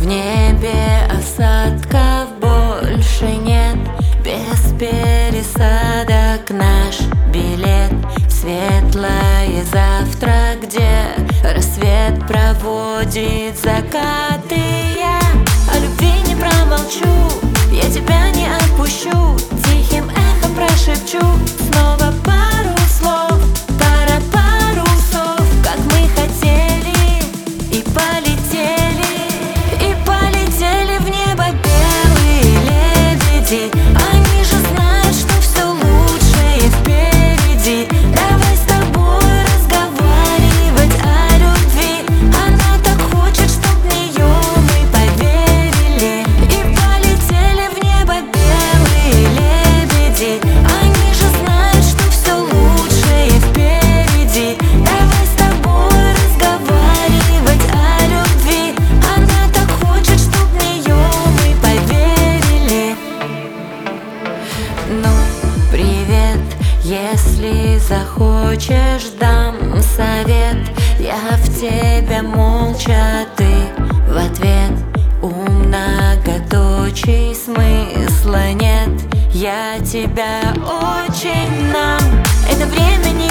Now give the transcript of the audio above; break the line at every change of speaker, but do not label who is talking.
В небе осадков больше нет, без пересадок наш билет в светлое завтра, где рассвет проводит закаты. Я о любви не промолчу, я тебя не отпущу, тихим эхом прошепчу снова пару слов, пара парусов, как мы хотели, и полетели в небо белые лебеди. Они же знают, что все лучшее впереди. Давай с тобой разговаривать о любви. Она так хочет, чтоб в нее мы поверили. И полетели в небо белые лебеди. Они же знают, что все лучшее впереди. Давай с тобой разговаривать о любви. Она так хочет, чтоб в нее мы поверили. Ну, привет, если захочешь, дам совет. Я в тебя молча, ты в ответ. У многоточий смысла нет. Я тебя очень, нам это время не